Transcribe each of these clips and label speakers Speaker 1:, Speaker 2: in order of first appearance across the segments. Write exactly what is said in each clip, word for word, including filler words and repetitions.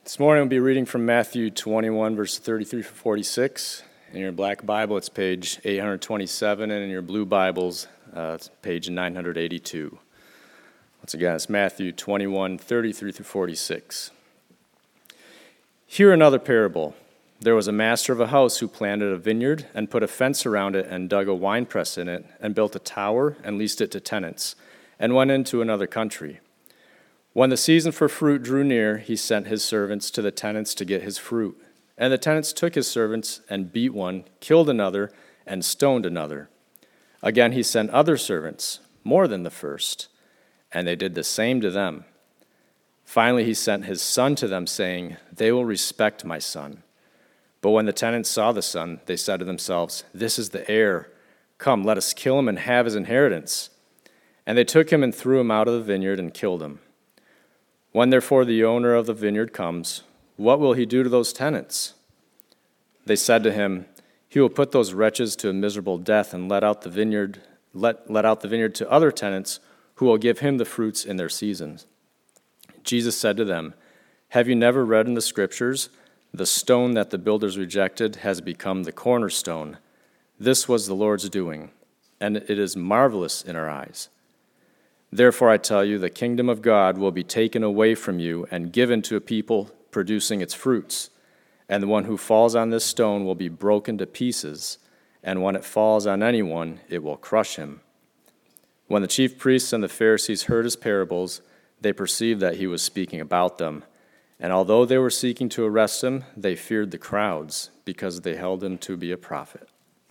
Speaker 1: This morning we'll be reading from Matthew twenty-one, verse thirty-three to forty-six. In your black Bible, it's page eight hundred twenty-seven, and in your blue Bibles, uh, it's page nine hundred eighty-two. Once again, it's Matthew twenty-one, thirty-three through forty-six. Hear another parable. There was a master of a house who planted a vineyard and put a fence around it and dug a winepress in it and built a tower and leased it to tenants and went into another country. When the season for fruit drew near, he sent his servants to the tenants to get his fruit. And the tenants took his servants and beat one, killed another, and stoned another. Again he sent other servants, more than the first, and they did the same to them. Finally he sent his son to them, saying, "They will respect my son." But when the tenants saw the son, they said to themselves, "This is the heir. Come, let us kill him and have his inheritance." And they took him and threw him out of the vineyard and killed him. When therefore the owner of the vineyard comes, what will he do to those tenants? They said to him, "He will put those wretches to a miserable death and let out the vineyard, let, let out the vineyard to other tenants who will give him the fruits in their seasons." Jesus said to them, "Have you never read in the scriptures, the stone that the builders rejected has become the cornerstone? This was the Lord's doing, and it is marvelous in our eyes. Therefore, I tell you, the kingdom of God will be taken away from you and given to a people producing its fruits. And the one who falls on this stone will be broken to pieces, and when it falls on anyone, it will crush him." When the chief priests and the Pharisees heard his parables, they perceived that he was speaking about them. And although they were seeking to arrest him, they feared the crowds, because they held him to be a prophet.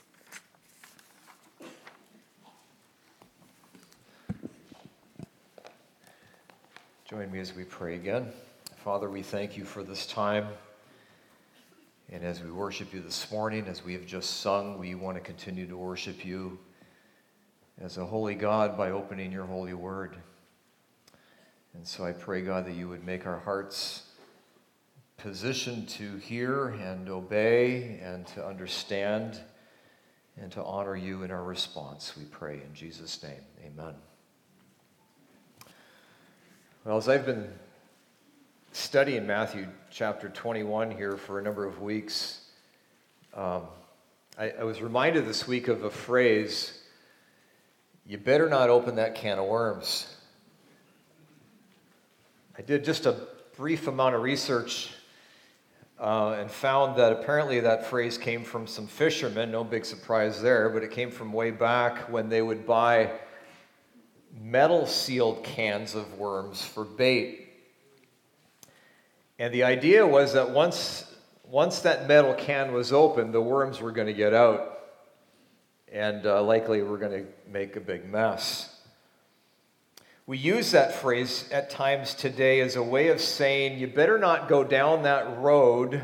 Speaker 2: Join me as we pray again. Father, we thank you for this time. And as we worship you this morning, as we have just sung, we want to continue to worship you as a holy God by opening your holy word. And so I pray, God, that you would make our hearts positioned to hear and obey and to understand and to honor you in our response. We pray in Jesus' name. Amen. Well, as I've been studying Matthew chapter twenty-one here for a number of weeks, um, I, I was reminded this week of a phrase, "You better not open that can of worms." I did just a brief amount of research uh, and found that apparently that phrase came from some fishermen, no big surprise there, but it came from way back when they would buy metal-sealed cans of worms for bait. And the idea was that once, once that metal can was open, the worms were going to get out and uh, likely were going to make a big mess. We use that phrase at times today as a way of saying, you better not go down that road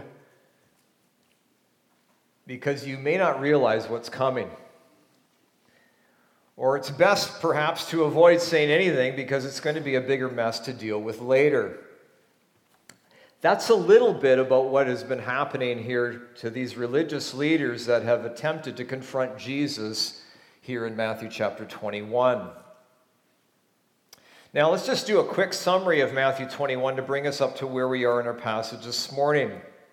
Speaker 2: because you may not realize what's coming. Or it's best, perhaps, to avoid saying anything because it's going to be a bigger mess to deal with later. That's a little bit about what has been happening here to these religious leaders that have attempted to confront Jesus here in Matthew chapter twenty-one. Now, let's just do a quick summary of Matthew twenty-one to bring us up to where we are in our passage this morning.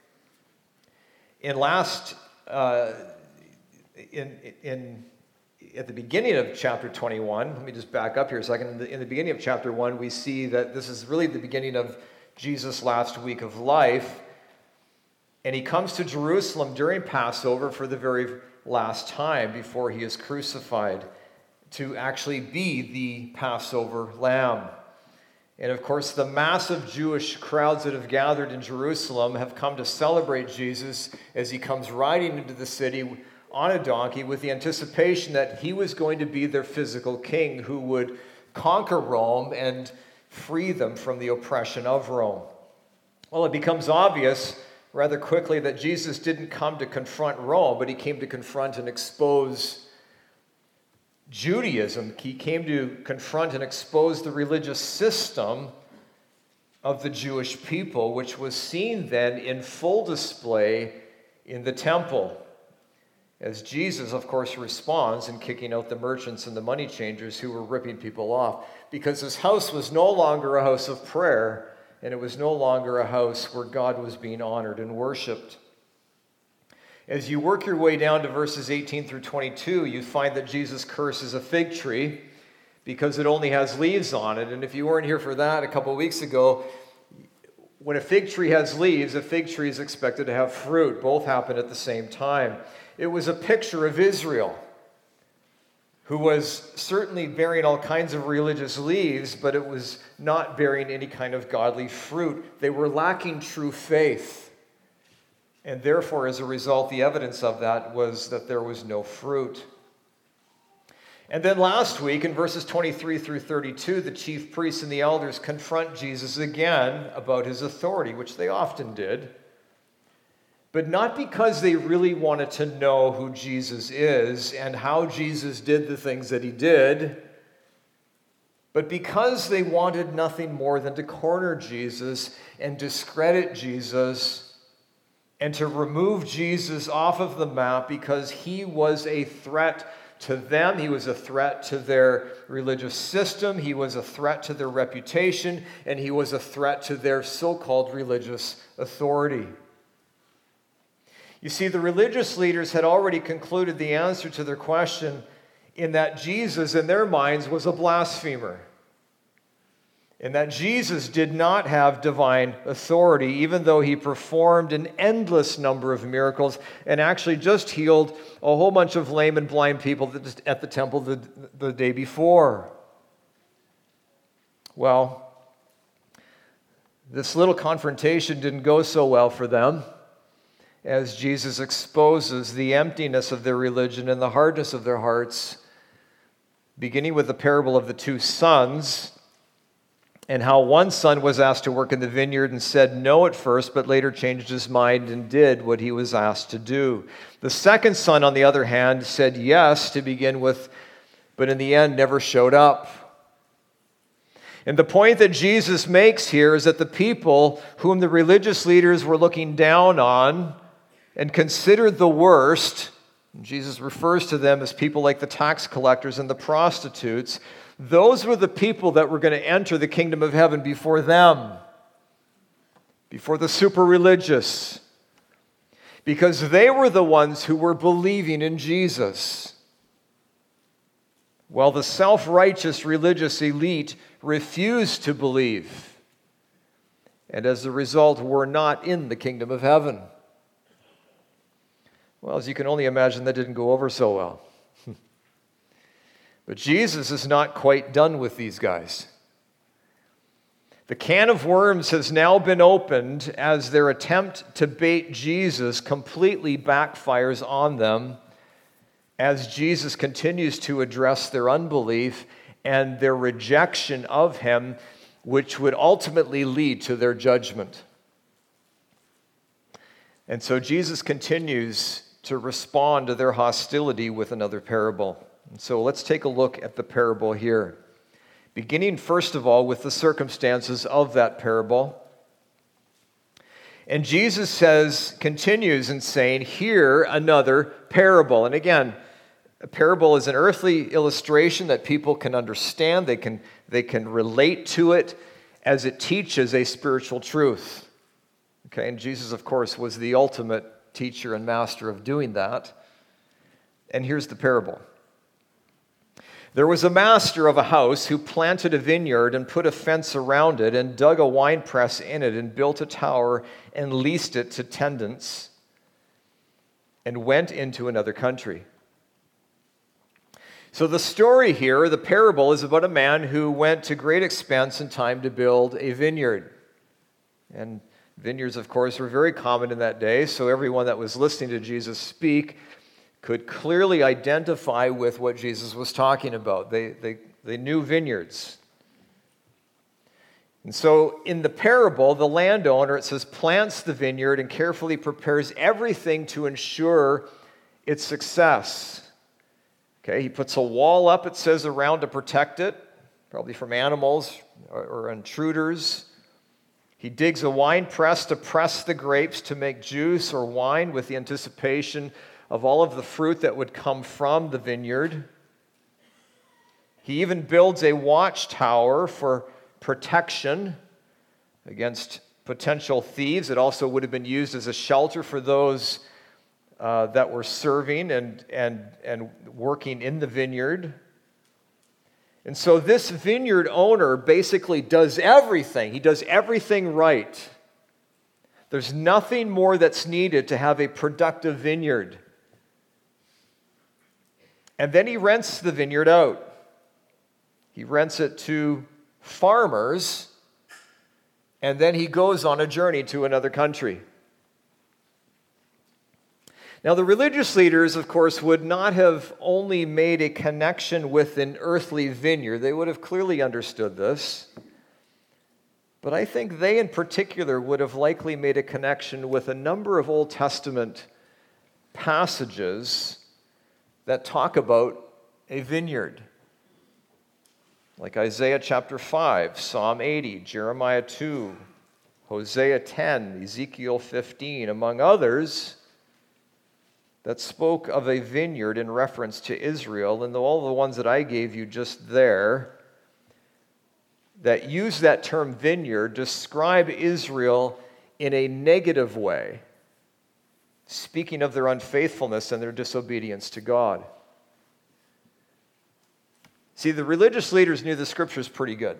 Speaker 2: In last, uh, in in... At the beginning of chapter twenty-one, let me just back up here a second. In the, in the beginning of chapter one, we see that this is really the beginning of Jesus' last week of life. And he comes to Jerusalem during Passover for the very last time before he is crucified to actually be the Passover lamb. And of course, the massive Jewish crowds that have gathered in Jerusalem have come to celebrate Jesus as he comes riding into the city on a donkey with the anticipation that he was going to be their physical king who would conquer Rome and free them from the oppression of Rome. Well, it becomes obvious rather quickly that Jesus didn't come to confront Rome, but he came to confront and expose Judaism. He came to confront and expose the religious system of the Jewish people, which was seen then in full display in the temple. As Jesus, of course, responds in kicking out the merchants and the money changers who were ripping people off, because his house was no longer a house of prayer, and it was no longer a house where God was being honored and worshiped. As you work your way down to verses eighteen through twenty-two, you find that Jesus curses a fig tree because it only has leaves on it. And if you weren't here for that a couple weeks ago, when a fig tree has leaves, a fig tree is expected to have fruit. Both happen at the same time. It was a picture of Israel, who was certainly bearing all kinds of religious leaves, but it was not bearing any kind of godly fruit. They were lacking true faith. And therefore, as a result, the evidence of that was that there was no fruit. And then last week, in verses twenty-three through thirty-two, the chief priests and the elders confront Jesus again about his authority, which they often did, but not because they really wanted to know who Jesus is and how Jesus did the things that he did, but because they wanted nothing more than to corner Jesus and discredit Jesus and to remove Jesus off of the map because he was a threat to them. He was a threat to their religious system. He was a threat to their reputation. And he was a threat to their so-called religious authority. You see, the religious leaders had already concluded the answer to their question in that Jesus, in their minds, was a blasphemer. And that Jesus did not have divine authority, even though he performed an endless number of miracles and actually just healed a whole bunch of lame and blind people at the temple the, the day before. Well, this little confrontation didn't go so well for them, as Jesus exposes the emptiness of their religion and the hardness of their hearts, beginning with the parable of the two sons, and how one son was asked to work in the vineyard and said no at first, but later changed his mind and did what he was asked to do. The second son, on the other hand, said yes to begin with, but in the end never showed up. And the point that Jesus makes here is that the people whom the religious leaders were looking down on and considered the worst, Jesus refers to them as people like the tax collectors and the prostitutes, those were the people that were going to enter the kingdom of heaven before them, before the super religious, because they were the ones who were believing in Jesus, while the self-righteous religious elite refused to believe, and as a result were not in the kingdom of heaven. Well, as you can only imagine, that didn't go over so well. But Jesus is not quite done with these guys. The can of worms has now been opened as their attempt to bait Jesus completely backfires on them, as Jesus continues to address their unbelief and their rejection of him, which would ultimately lead to their judgment. And so Jesus continues to respond to their hostility with another parable. And so let's take a look at the parable here, beginning first of all with the circumstances of that parable. And Jesus says, continues in saying, "Hear another parable." And again, a parable is an earthly illustration that people can understand. They can, they can relate to it as it teaches a spiritual truth. Okay, and Jesus, of course, was the ultimate teacher and master of doing that. And here's the parable. There was a master of a house who planted a vineyard and put a fence around it and dug a winepress in it and built a tower and leased it to tenants and went into another country. So the story here, the parable, is about a man who went to great expense and time to build a vineyard. And vineyards, of course, were very common in that day, so everyone that was listening to Jesus speak could clearly identify with what Jesus was talking about. They, they, they knew vineyards. And so in the parable, the landowner, it says, plants the vineyard and carefully prepares everything to ensure its success. Okay, he puts a wall up, it says, around to protect it, probably from animals or, or intruders. He digs a wine press to press the grapes to make juice or wine with the anticipation of all of the fruit that would come from the vineyard. He even builds a watchtower for protection against potential thieves. It also would have been used as a shelter for those uh, that were serving and, and, and working in the vineyard. And so this vineyard owner basically does everything. He does everything right. There's nothing more that's needed to have a productive vineyard. And then he rents the vineyard out. He rents it to farmers, and then he goes on a journey to another country. Now, the religious leaders, of course, would not have only made a connection with an earthly vineyard. They would have clearly understood this. But I think they in particular would have likely made a connection with a number of Old Testament passages that talk about a vineyard. Like Isaiah chapter five, Psalm eighty, Jeremiah two, Hosea ten, Ezekiel fifteen, among others, that spoke of a vineyard in reference to Israel, and all the ones that I gave you just there that use that term vineyard describe Israel in a negative way, speaking of their unfaithfulness and their disobedience to God. See, the religious leaders knew the scriptures pretty good.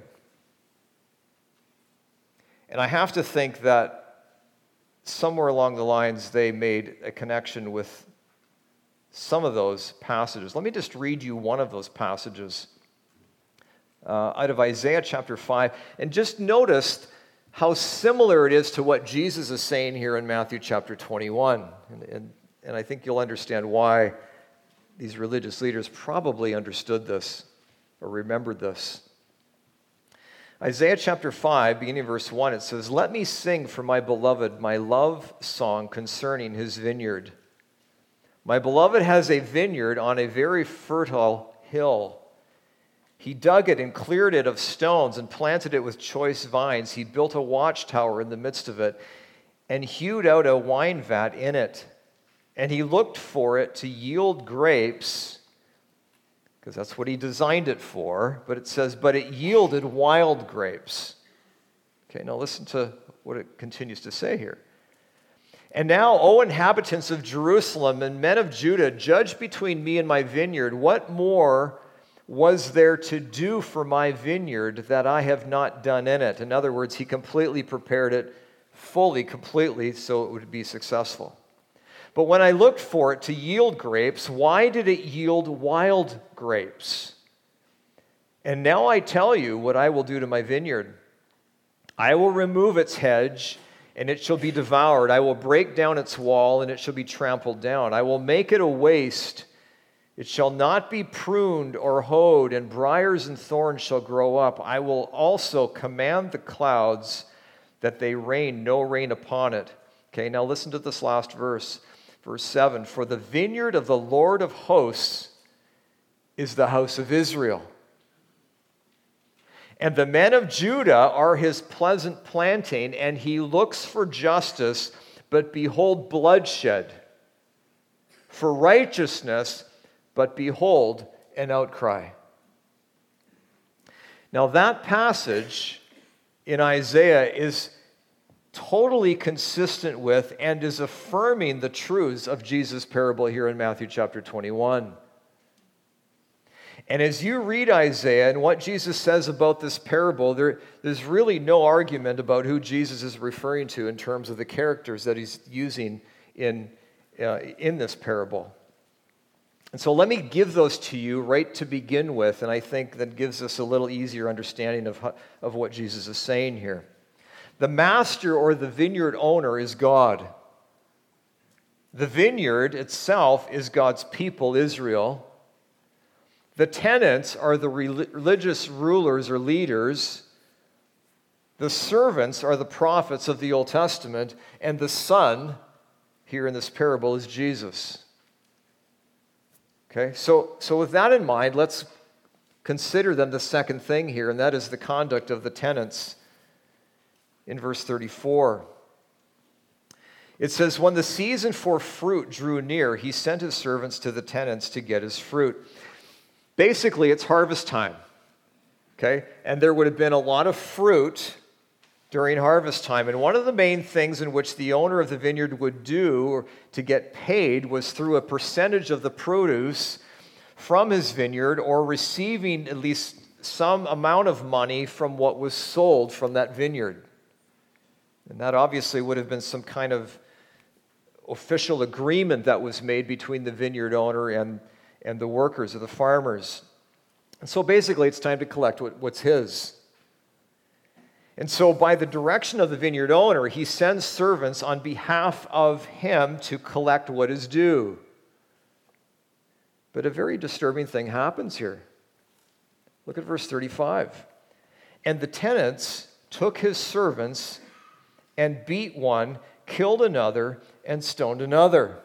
Speaker 2: And I have to think that somewhere along the lines they made a connection with some of those passages. Let me just read you one of those passages uh, out of Isaiah chapter five. And just notice how similar it is to what Jesus is saying here in Matthew chapter twenty-one. And, and, and I think you'll understand why these religious leaders probably understood this or remembered this. Isaiah chapter five, beginning of verse one, it says, "Let me sing for my beloved my love song concerning his vineyard. My beloved has a vineyard on a very fertile hill. He dug it and cleared it of stones and planted it with choice vines. He built a watchtower in the midst of it and hewed out a wine vat in it. And he looked for it to yield grapes," because that's what he designed it for. But it says, "but it yielded wild grapes." Okay, now listen to what it continues to say here. "And now, O inhabitants of Jerusalem and men of Judah, judge between me and my vineyard. What more was there to do for my vineyard that I have not done in it?" In other words, he completely prepared it fully, completely, so it would be successful. "But when I looked for it to yield grapes, why did it yield wild grapes? And now I tell you what I will do to my vineyard. I will remove its hedge, and it shall be devoured. I will break down its wall, and it shall be trampled down. I will make it a waste. It shall not be pruned or hoed, and briars and thorns shall grow up. I will also command the clouds that they rain no rain upon it." Okay, now listen to this last verse. Verse seven, "For the vineyard of the Lord of hosts is the house of Israel. And the men of Judah are his pleasant planting, and he looks for justice, but behold bloodshed. For righteousness, but behold an outcry." Now that passage in Isaiah is totally consistent with and is affirming the truths of Jesus' parable here in Matthew chapter twenty-one. And as you read Isaiah and what Jesus says about this parable, there, there's really no argument about who Jesus is referring to in terms of the characters that he's using in, uh, in this parable. And so let me give those to you right to begin with, and I think that gives us a little easier understanding of, of what Jesus is saying here. The master or the vineyard owner is God. The vineyard itself is God's people, Israel. The tenants are the religious rulers or leaders. The servants are the prophets of the Old Testament. And the son, here in this parable, is Jesus. Okay, so, so with that in mind, let's consider then the second thing here, and that is the conduct of the tenants in verse thirty-four. It says, "When the season for fruit drew near, he sent his servants to the tenants to get his fruit." Basically, it's harvest time, okay? And there would have been a lot of fruit during harvest time. And one of the main things in which the owner of the vineyard would do to get paid was through a percentage of the produce from his vineyard, or receiving at least some amount of money from what was sold from that vineyard. And that obviously would have been some kind of official agreement that was made between the vineyard owner and, and the workers or the farmers. And so basically it's time to collect what, what's his. And so by the direction of the vineyard owner, he sends servants on behalf of him to collect what is due. But a very disturbing thing happens here. Look at verse thirty-five. And the tenants took his servants and beat one, killed another, and stoned another.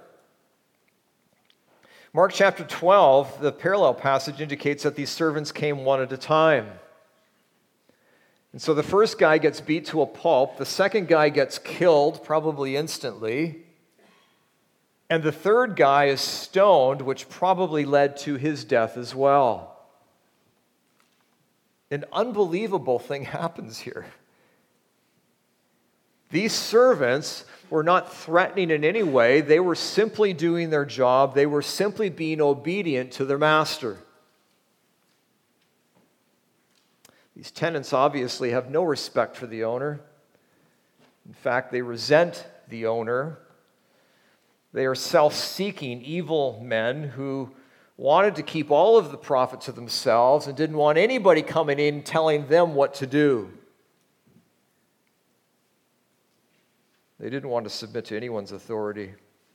Speaker 2: Mark chapter twelve, the parallel passage indicates that these servants came one at a time. And so the first guy gets beat to a pulp, the second guy gets killed, probably instantly, and the third guy is stoned, which probably led to his death as well. An unbelievable thing happens here. These servants were not threatening in any way. They were simply doing their job. They were simply being obedient to their master. These tenants obviously have no respect for the owner. In fact, they resent the owner. They are self-seeking, evil men who wanted to keep all of the profit to themselves and didn't want anybody coming in telling them what to do. They didn't want to submit to anyone's authority.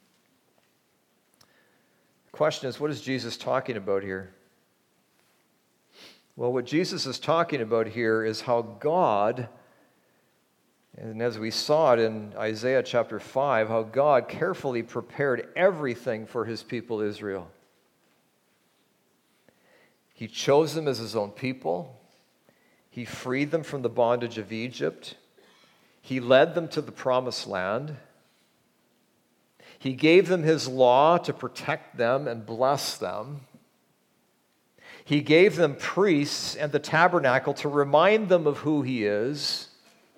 Speaker 2: The question is, what is Jesus talking about here? Well, what Jesus is talking about here is how God, and as we saw it in Isaiah chapter five, how God carefully prepared everything for his people Israel. He chose them as his own people. He freed them from the bondage of Egypt. He led them to the promised land. He gave them his law to protect them and bless them. He gave them priests and the tabernacle to remind them of who he is.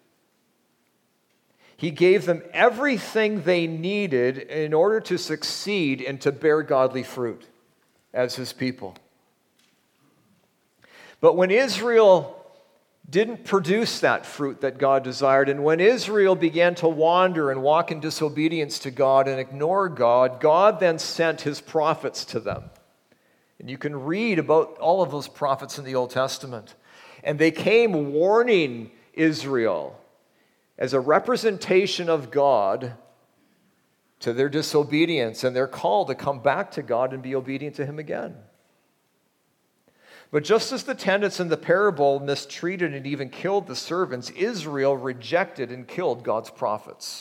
Speaker 2: He gave them everything they needed in order to succeed and to bear godly fruit as his people. But when Israel didn't produce that fruit that God desired, and when Israel began to wander and walk in disobedience to God and ignore God, God then sent his prophets to them. And you can read about all of those prophets in the Old Testament. And they came warning Israel as a representation of God to their disobedience and their call to come back to God and be obedient to him again. But just as the tenants in the parable mistreated and even killed the servants, Israel rejected and killed God's prophets.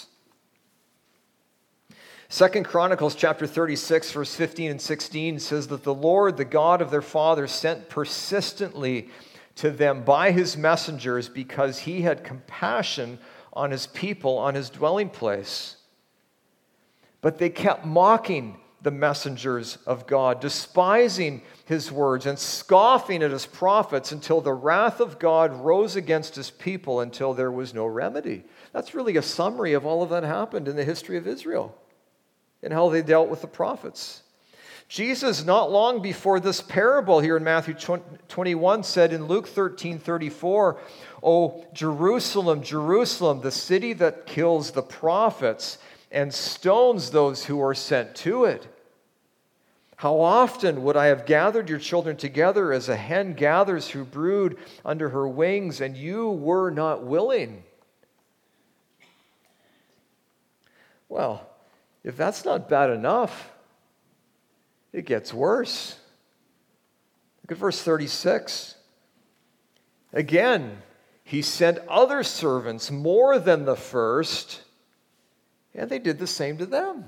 Speaker 2: Second Chronicles chapter thirty-six, verse fifteen and sixteen says that the Lord, the God of their fathers, sent persistently to them by his messengers because he had compassion on his people, on his dwelling place. But they kept mocking the messengers of God, despising his words and scoffing at his prophets until the wrath of God rose against his people until there was no remedy. That's really a summary of all of that happened in the history of Israel and how they dealt with the prophets. Jesus, not long before this parable here in Matthew twenty-one, said in Luke thirteen thirty-four, "O Jerusalem, Jerusalem, the city that kills the prophets and stones those who are sent to it. How often would I have gathered your children together as a hen gathers her brood under her wings, and you were not willing." Well, if that's not bad enough, it gets worse. Look at verse thirty-six. Again, he sent other servants more than the first, and they did the same to them.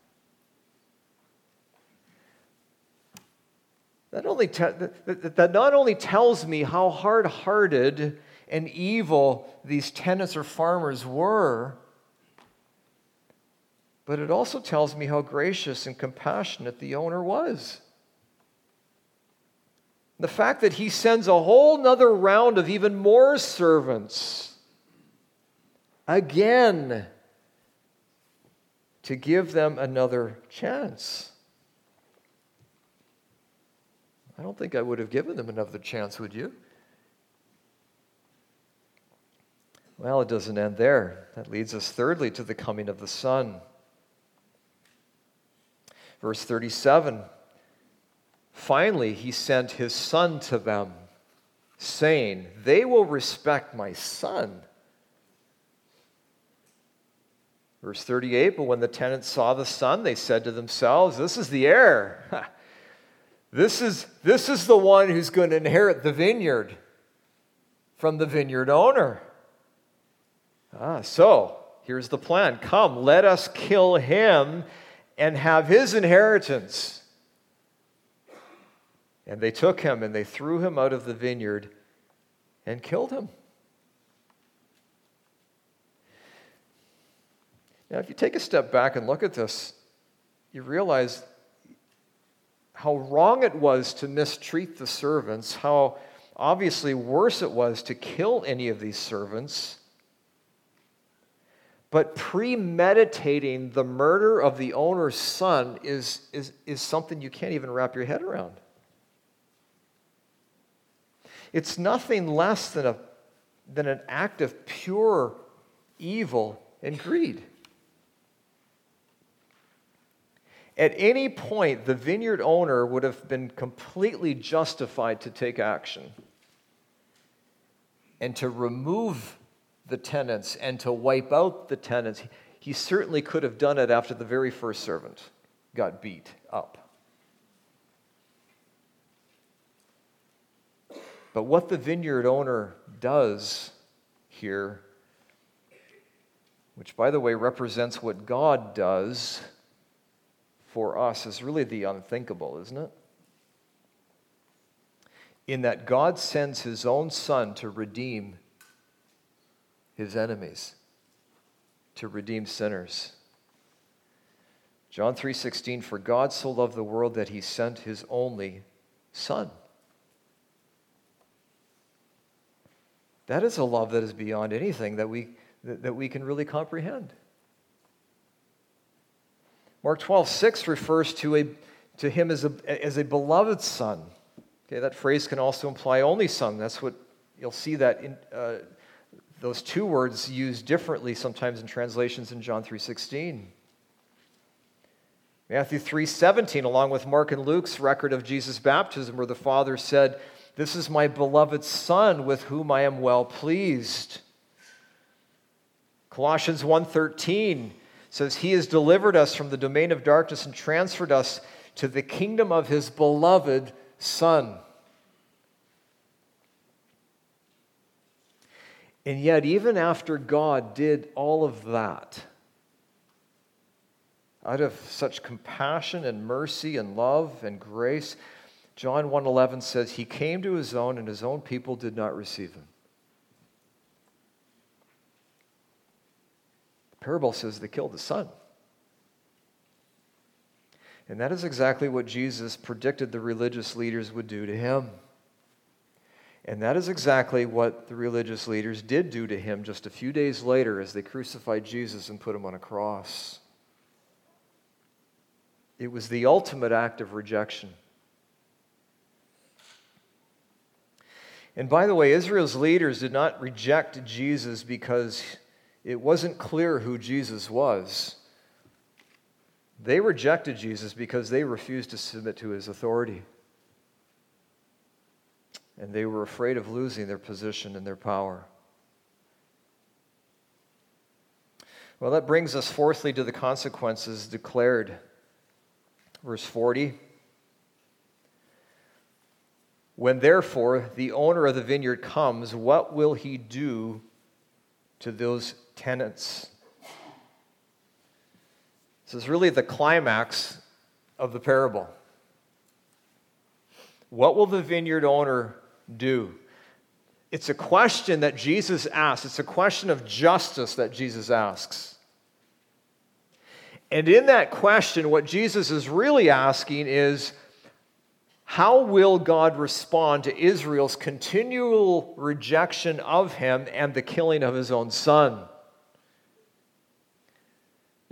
Speaker 2: That, only te- that, that not only tells me how hard-hearted and evil these tenants or farmers were, but it also tells me how gracious and compassionate the owner was. The fact that he sends a whole nother round of even more servants again to give them another chance. I don't think I would have given them another chance, would you? Well, it doesn't end there. That leads us thirdly to the coming of the Son. Verse thirty-seven, finally he sent his Son to them, saying, they will respect my Son. Verse thirty-eight, but when the tenants saw the Son, they said to themselves, this is the heir. This is, this is the one who's going to inherit the vineyard from the vineyard owner. Ah, so here's the plan. Come, let us kill him and have his inheritance. And they took him and they threw him out of the vineyard and killed him. Now, if you take a step back and look at this, you realize how wrong it was to mistreat the servants, how obviously worse it was to kill any of these servants. But premeditating the murder of the owner's son is, is, is something you can't even wrap your head around. It's nothing less than, a, than an act of pure evil and greed. At any point, the vineyard owner would have been completely justified to take action and to remove the tenants and to wipe out the tenants. He certainly could have done it after the very first servant got beat up. But what the vineyard owner does here, which by the way represents what God does for us, is really the unthinkable, isn't it? In that God sends his own Son to redeem his enemies, to redeem sinners. John three sixteen, for God so loved the world that he sent his only Son. That is a love that is beyond anything that we, that, that we can really comprehend. Mark twelve six refers to, a, to him as a, as a beloved Son. Okay, that phrase can also imply only Son. That's what you'll see that in, uh, those two words used differently sometimes in translations in John three sixteen. Matthew three seventeen, along with Mark and Luke's record of Jesus' baptism, where the Father said, this is my beloved Son with whom I am well pleased. Colossians one thirteen says, he has delivered us from the domain of darkness and transferred us to the kingdom of his beloved Son. And yet, even after God did all of that, out of such compassion and mercy and love and grace, John one eleven says, he came to his own and his own people did not receive him. The parable says they killed the Son. And that is exactly what Jesus predicted the religious leaders would do to him. And that is exactly what the religious leaders did do to him just a few days later as they crucified Jesus and put him on a cross. It was the ultimate act of rejection. And by the way, Israel's leaders did not reject Jesus because it wasn't clear who Jesus was. They rejected Jesus because they refused to submit to his authority. And they were afraid of losing their position and their power. Well, that brings us fourthly to the consequences declared. Verse forty. When therefore the owner of the vineyard comes, what will he do to those tenants? This is really the climax of the parable. What will the vineyard owner do? It's a question that Jesus asks. It's a question of justice that Jesus asks. And in that question, what Jesus is really asking is, how will God respond to Israel's continual rejection of him and the killing of his own son?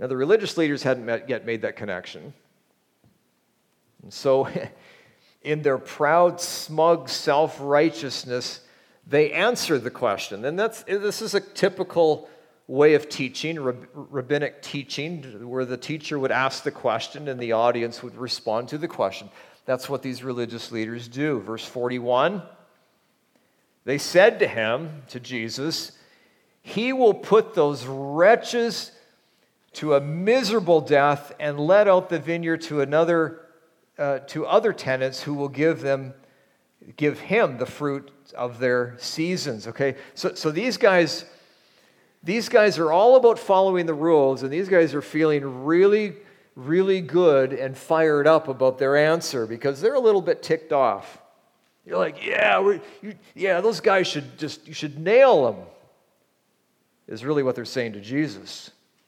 Speaker 2: Now, the religious leaders hadn't met, yet made that connection. And so, in their proud, smug self-righteousness, they answered the question. And that's this is a typical way of teaching, rab- rabbinic teaching, where the teacher would ask the question and the audience would respond to the question. That's what these religious leaders do. Verse forty-one, they said to him, to Jesus, "He will put those wretches to a miserable death and let out the vineyard to another, uh, to other tenants who will give them, give him the fruit of their seasons." Okay, so so these guys, these guys are all about following the rules, and these guys are feeling really, really good and fired up about their answer because they're a little bit ticked off. You're like, yeah, we, you, yeah, those guys should just, you should nail them, is really what they're saying to Jesus.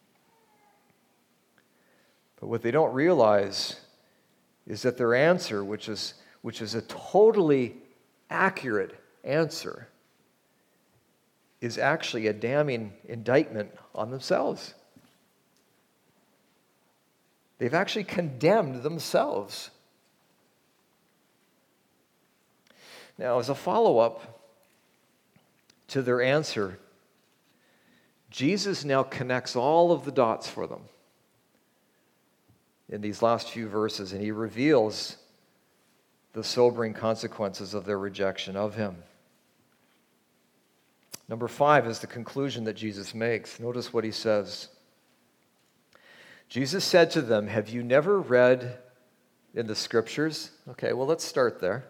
Speaker 2: But what they don't realize is that their answer, which is, which is a totally accurate answer, is actually a damning indictment on themselves. They've actually condemned themselves. Now, as a follow-up to their answer, Jesus now connects all of the dots for them in these last few verses, and he reveals the sobering consequences of their rejection of him. Number five is the conclusion that Jesus makes. Notice what he says. Jesus said to them, "Have you never read in the Scriptures?" Okay, well, let's start there.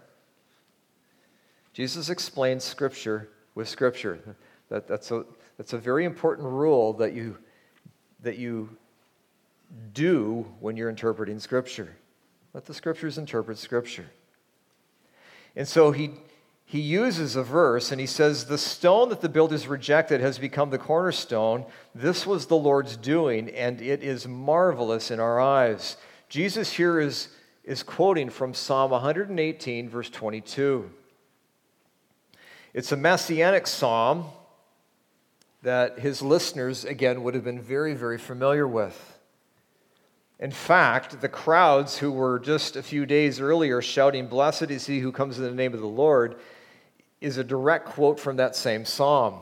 Speaker 2: Jesus explains Scripture with Scripture. That, that's, a, that's a very important rule that you, that you do when you're interpreting Scripture. Let the Scriptures interpret Scripture. And so he, he uses a verse and he says, "The stone that the builders rejected has become the cornerstone. This was the Lord's doing, and it is marvelous in our eyes." Jesus here is, is quoting from Psalm one eighteen, verse twenty-two. It's a messianic psalm that his listeners, again, would have been very, very familiar with. In fact, the crowds who were just a few days earlier shouting, "Blessed is he who comes in the name of the Lord," is a direct quote from that same psalm.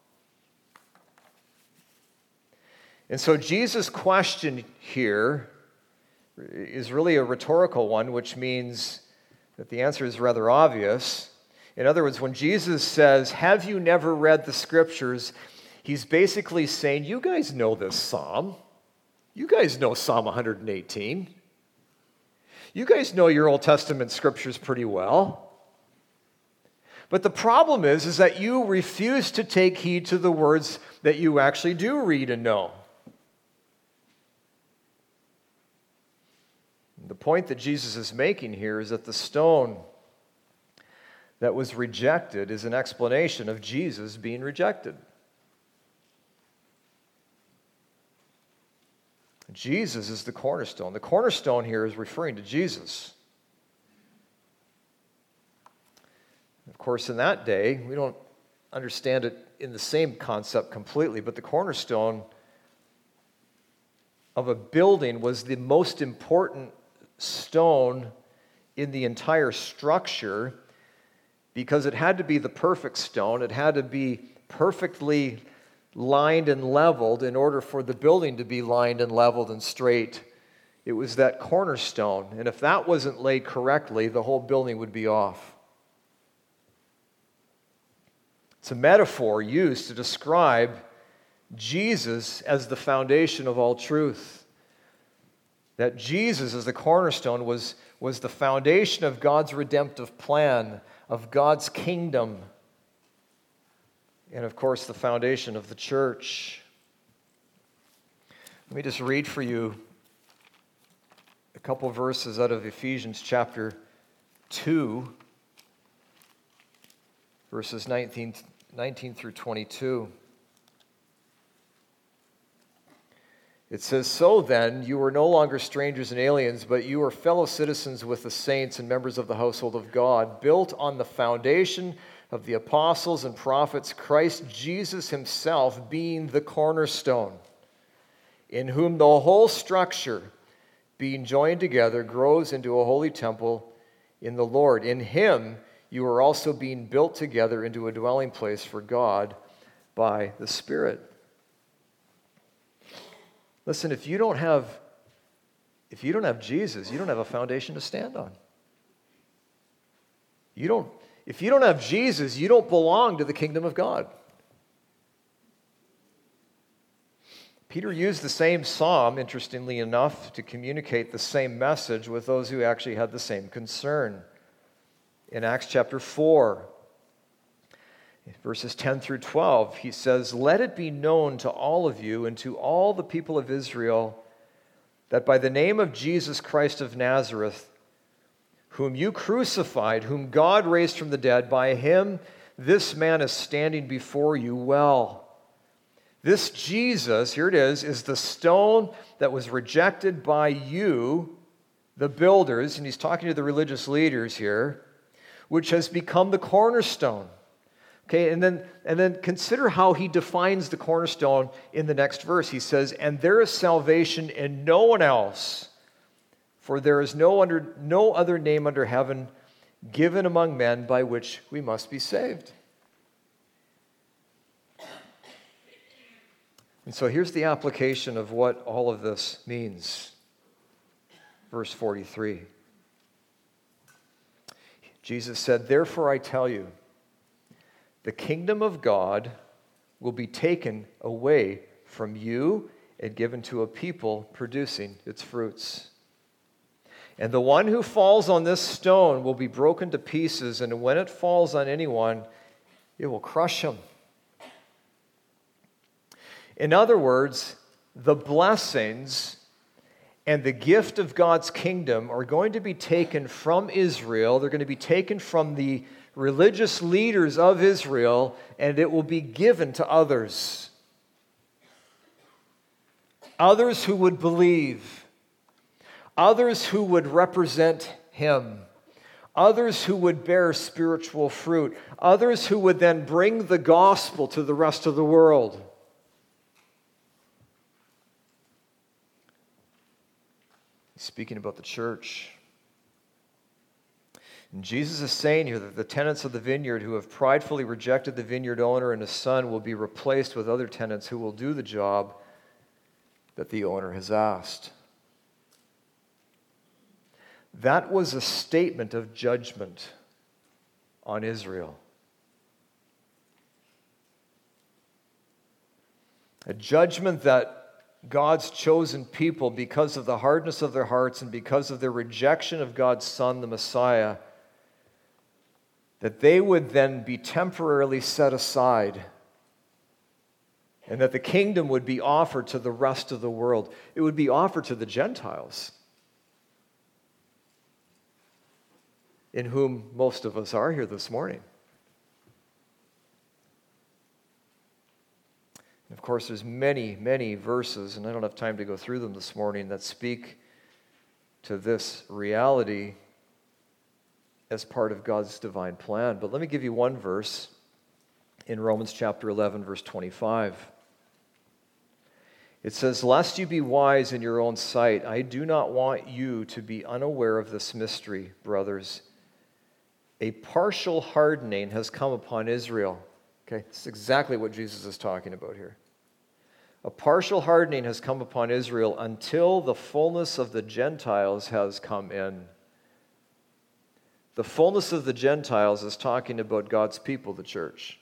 Speaker 2: And so Jesus' question here is really a rhetorical one, which means that the answer is rather obvious. In other words, when Jesus says, "Have you never read the Scriptures?" he's basically saying, you guys know this psalm. You guys know Psalm one eighteen. You guys know your Old Testament Scriptures pretty well. But the problem is, is that you refuse to take heed to the words that you actually do read and know. The point that Jesus is making here is that the stone that was rejected is an explanation of Jesus being rejected. Jesus is the cornerstone. The cornerstone here is referring to Jesus. Of course, in that day, we don't understand it in the same concept completely, but the cornerstone of a building was the most important stone in the entire structure because it had to be the perfect stone. It had to be perfectly lined and leveled in order for the building to be lined and leveled and straight. It was that cornerstone. And if that wasn't laid correctly, the whole building would be off. It's a metaphor used to describe Jesus as the foundation of all truth. That Jesus as the cornerstone was, was the foundation of God's redemptive plan, of God's kingdom, and of course the foundation of the church. Let me just read for you a couple verses out of Ephesians chapter two, verses nineteen, nineteen through twenty-two. It says, "So then, you are no longer strangers and aliens, but you are fellow citizens with the saints and members of the household of God, built on the foundation of the apostles and prophets, Christ Jesus himself being the cornerstone, in whom the whole structure, being joined together, grows into a holy temple in the Lord. In him you are also being built together into a dwelling place for God by the Spirit. Listen, if you don't have if you don't have Jesus, you don't have a foundation to stand on. You don't if you don't have Jesus, you don't belong to the kingdom of God. Peter used the same psalm, interestingly enough, to communicate the same message with those who actually had the same concern. In Acts chapter four, verses ten through twelve, he says, "Let it be known to all of you and to all the people of Israel that by the name of Jesus Christ of Nazareth, whom you crucified, whom God raised from the dead, by him this man is standing before you well. This Jesus," here it is, "is the stone that was rejected by you, the builders," and he's talking to the religious leaders here, "which has become the cornerstone." Okay, and then, and then consider how he defines the cornerstone in the next verse. He says, "And there is salvation in no one else, for there is no, under, no other name under heaven given among men by which we must be saved." And so here's the application of what all of this means. Verse forty-three. Jesus said, "Therefore I tell you, the kingdom of God will be taken away from you and given to a people producing its fruits. And the one who falls on this stone will be broken to pieces, and when it falls on anyone, it will crush him." In other words, the blessings and the gift of God's kingdom are going to be taken from Israel. They're going to be taken from the religious leaders of Israel, and it will be given to others. Others who would believe. Others who would represent him. Others who would bear spiritual fruit. Others who would then bring the gospel to the rest of the world. Speaking about the church. And Jesus is saying here that the tenants of the vineyard who have pridefully rejected the vineyard owner and his son will be replaced with other tenants who will do the job that the owner has asked. That was a statement of judgment on Israel. A judgment that God's chosen people, because of the hardness of their hearts and because of their rejection of God's Son, the Messiah, that they would then be temporarily set aside and that the kingdom would be offered to the rest of the world. It would be offered to the Gentiles, in whom most of us are here this morning. And of course, there's many, many verses, and I don't have time to go through them this morning, that speak to this reality as part of God's divine plan. But let me give you one verse in Romans chapter eleven, verse twenty-five. It says, "Lest you be wise in your own sight, I do not want you to be unaware of this mystery, brothers. A partial hardening has come upon Israel." Okay, this is exactly what Jesus is talking about here. A partial hardening has come upon Israel until the fullness of the Gentiles has come in. The fullness of the Gentiles is talking about God's people, the church.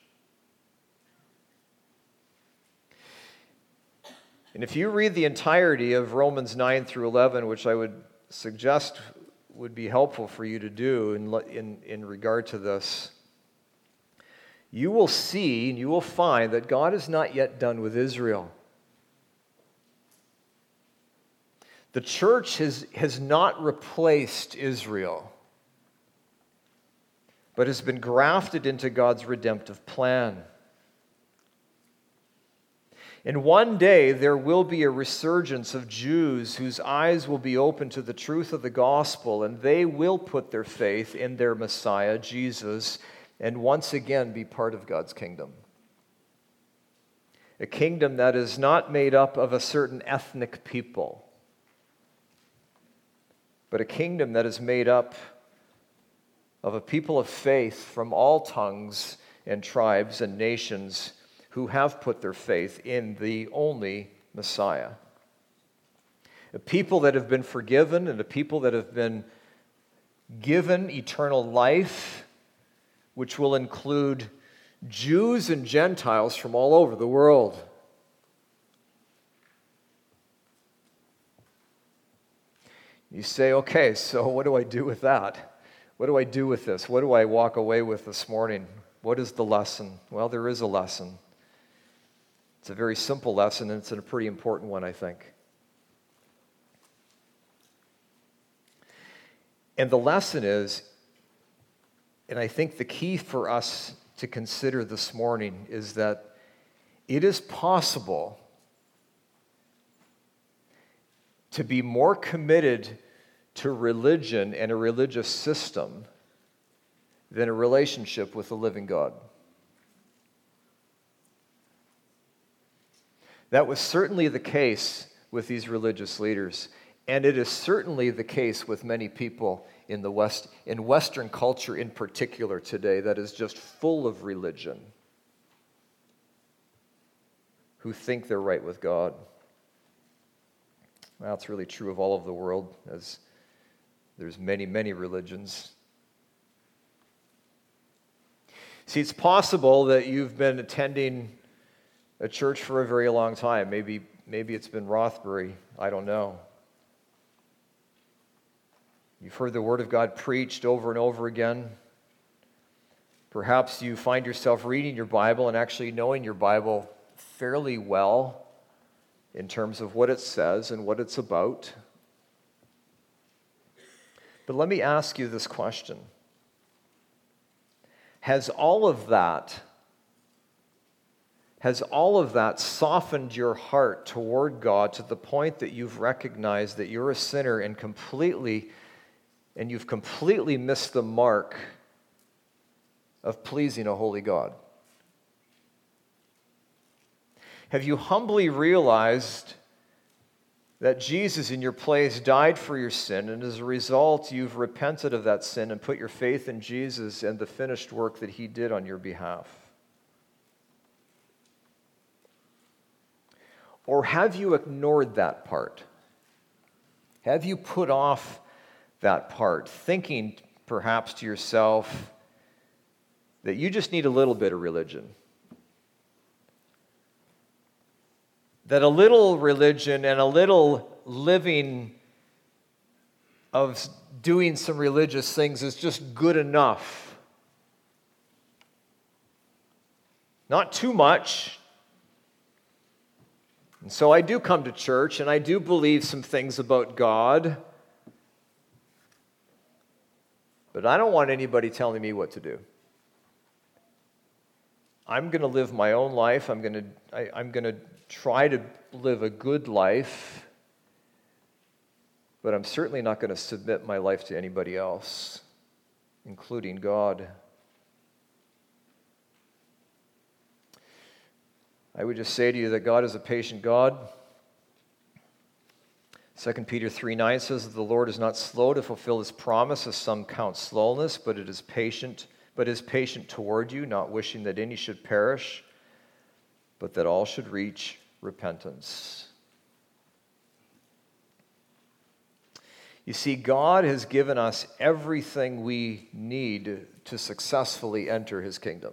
Speaker 2: And if you read the entirety of Romans nine through eleven, which I would suggest would be helpful for you to do in, in, in regard to this, you will see and you will find that God is not yet done with Israel. The church has, has not replaced Israel, but has been grafted into God's redemptive plan. And one day there will be a resurgence of Jews whose eyes will be open to the truth of the gospel, and they will put their faith in their Messiah, Jesus, and once again be part of God's kingdom. a kingdom that is not made up of a certain ethnic people, but a kingdom that is made up of a people of faith from all tongues and tribes and nations who have put their faith in the only Messiah. A people that have been forgiven and a people that have been given eternal life, which will include Jews and Gentiles from all over the world. You say, okay, so what do I do with that? What do I do with this? What do I walk away with this morning? What is the lesson? Well, there is a lesson. It's a very simple lesson, and it's a pretty important one, I think. And the lesson is, and I think the key for us to consider this morning is that it is possible to be more committed to religion and a religious system than a relationship with the living God. That was certainly the case with these religious leaders, and it is certainly the case with many people in the West, in Western culture in particular today, that is just full of religion, who think they're right with God. Well, that's really true of all of the world, as there's many, many religions. See, it's possible that you've been attending a church for a very long time. Maybe, maybe it's been Rothbury. I don't know. You've heard the Word of God preached over and over again. Perhaps you find yourself reading your Bible and actually knowing your Bible fairly well in terms of what it says and what it's about. But let me ask you this question. Has all of that, has all of that softened your heart toward God to the point that you've recognized that you're a sinner and completely, and you've completely missed the mark of pleasing a holy God? Have you humbly realized that Jesus in your place died for your sin, and as a result, you've repented of that sin and put your faith in Jesus and the finished work that He did on your behalf? Or have you ignored that part? Have you put off that part, thinking perhaps to yourself that you just need a little bit of religion? That a little religion and a little living of doing some religious things is just good enough. Not too much. And so I do come to church and I do believe some things about God, but I don't want anybody telling me what to do. I'm going to live my own life. I'm going to I, I'm going to try to live a good life, but I'm certainly not going to submit my life to anybody else, including God. I would just say to you that God is a patient God. Second Peter three nine says that the Lord is not slow to fulfill His promise, as some count slowness, but it is patient, but is patient toward you, not wishing that any should perish, but that all should reach repentance. You see, God has given us everything we need to successfully enter His kingdom.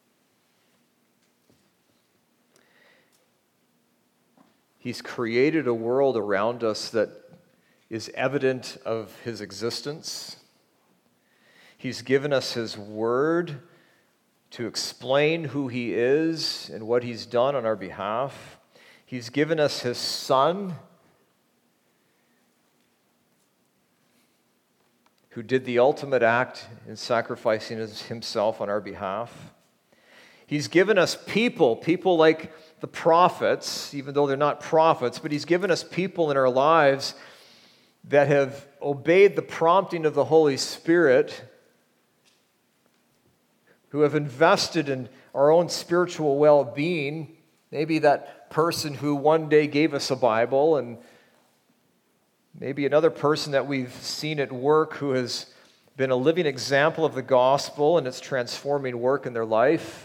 Speaker 2: He's created a world around us that is evident of His existence. He's given us His Word to explain who He is and what He's done on our behalf. He's given us His Son, who did the ultimate act in sacrificing Himself on our behalf. He's given us people, people like the prophets, even though they're not prophets, but He's given us people in our lives that have obeyed the prompting of the Holy Spirit, who have invested in our own spiritual well-being Maybe that person who one day gave us a Bible, and maybe another person that we've seen at work who has been a living example of the gospel and its transforming work in their life.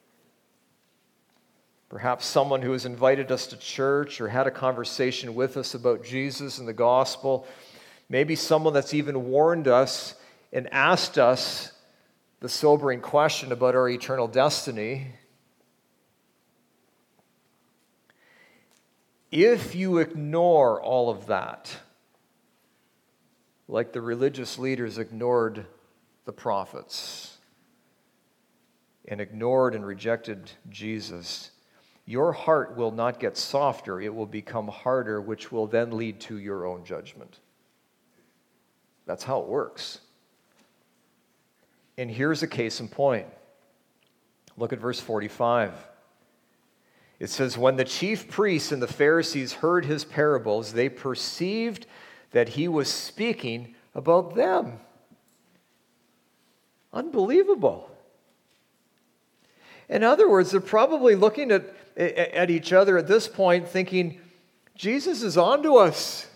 Speaker 2: Perhaps someone who has invited us to church or had a conversation with us about Jesus and the gospel. Maybe someone that's even warned us and asked us the sobering question about our eternal destiny. If you ignore all of that, like the religious leaders ignored the prophets and ignored and rejected Jesus, your heart will not get softer. It will become harder, which will then lead to your own judgment. That's how it works. And here's a case in point. Look at verse forty-five. It says, when the chief priests and the Pharisees heard his parables, they perceived that he was speaking about them. Unbelievable. In other words, they're probably looking at, at each other at this point thinking, Jesus is on to us.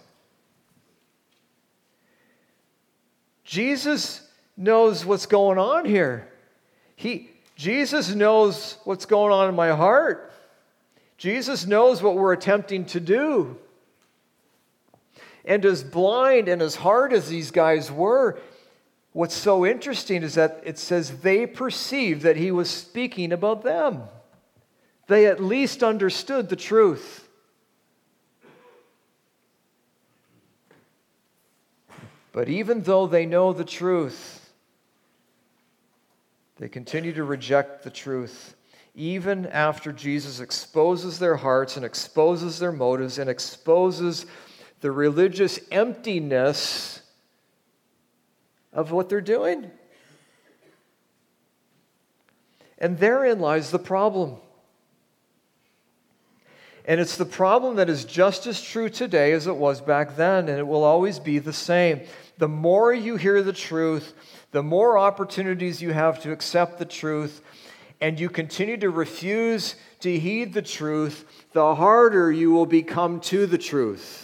Speaker 2: Jesus knows what's going on here. He, Jesus knows what's going on in my heart. Jesus knows what we're attempting to do. And as blind and as hard as these guys were, what's so interesting is that it says they perceived that he was speaking about them. They at least understood the truth. But even though they know the truth, they continue to reject the truth, even after Jesus exposes their hearts and exposes their motives and exposes the religious emptiness of what they're doing. And therein lies the problem. And it's the problem that is just as true today as it was back then, and it will always be the same. The more you hear the truth, the more opportunities you have to accept the truth, and you continue to refuse to heed the truth, the harder you will become to the truth.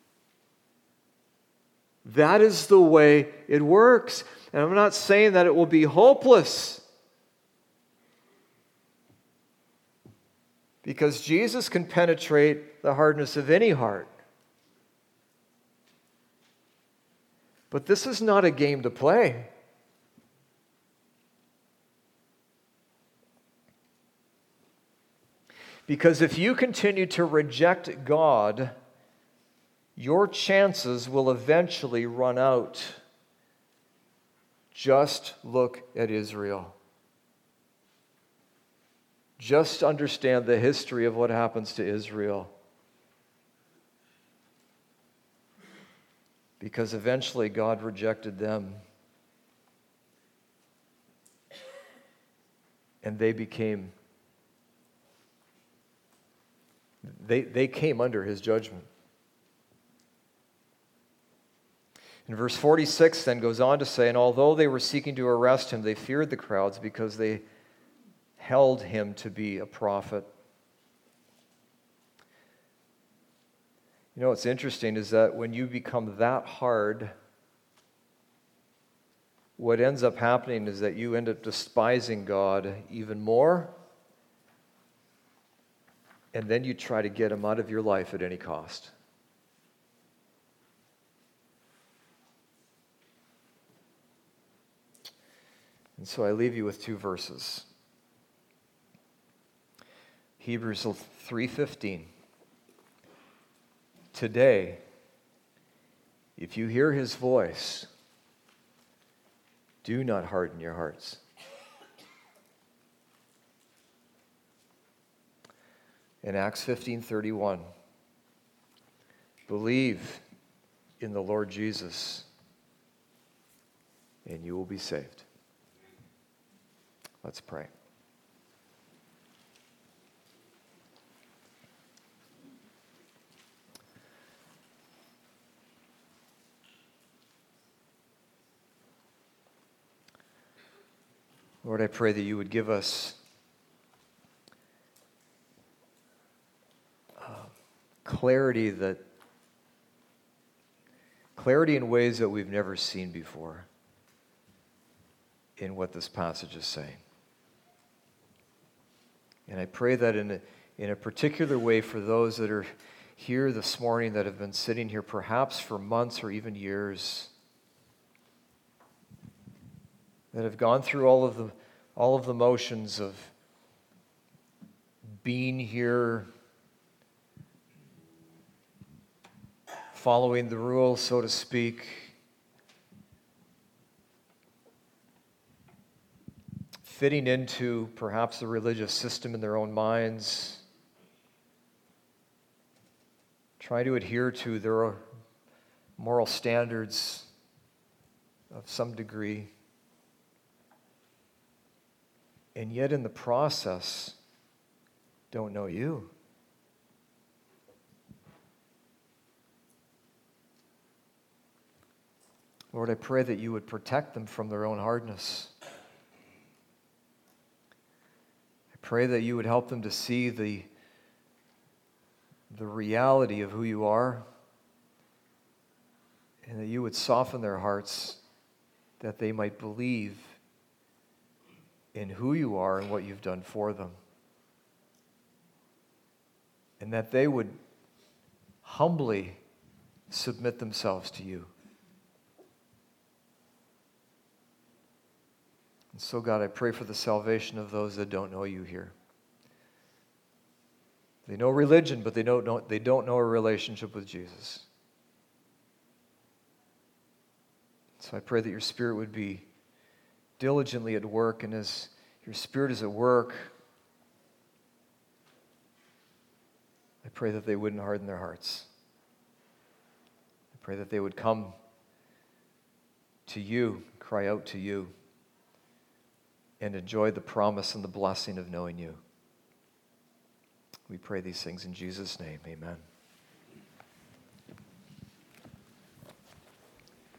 Speaker 2: That is the way it works. And I'm not saying that it will be hopeless. Because Jesus can penetrate the hardness of any heart. But this is not a game to play. Because if you continue to reject God, your chances will eventually run out. Just look at Israel. Just understand the history of what happens to Israel. Because eventually God rejected them. And they became, they, they came under his judgment. And verse forty-six then goes on to say, and although they were seeking to arrest him, they feared the crowds because they held him to be a prophet. You know what's interesting is that when you become that hard, what ends up happening is that you end up despising God even more, and then you try to get him out of your life at any cost. And so I leave you with two verses. Hebrews three fifteen. Today, if you hear his voice, do not harden your hearts. In Acts fifteen thirty-one, believe in the Lord Jesus, and you will be saved. Let's pray. Lord, I pray that you would give us clarity that clarity in ways that we've never seen before in what this passage is saying. And I pray that in a, in a particular way for those that are here this morning that have been sitting here perhaps for months or even years, that have gone through all of the all of the motions of being here, following the rules, so to speak, fitting into perhaps the religious system in their own minds, trying to adhere to their moral standards of some degree, and yet in the process don't know you. Lord, I pray that you would protect them from their own hardness. I pray that you would help them to see the, the reality of who you are, and that you would soften their hearts that they might believe in who you are and what you've done for them. And that they would humbly submit themselves to you. And so, God, I pray for the salvation of those that don't know you here. They know religion, but they don't know, they don't know a relationship with Jesus. So I pray that your Spirit would be diligently at work, and as your Spirit is at work, I pray that they wouldn't harden their hearts. I pray that they would come to you, cry out to you, and enjoy the promise and the blessing of knowing you. We pray these things in Jesus' name. Amen.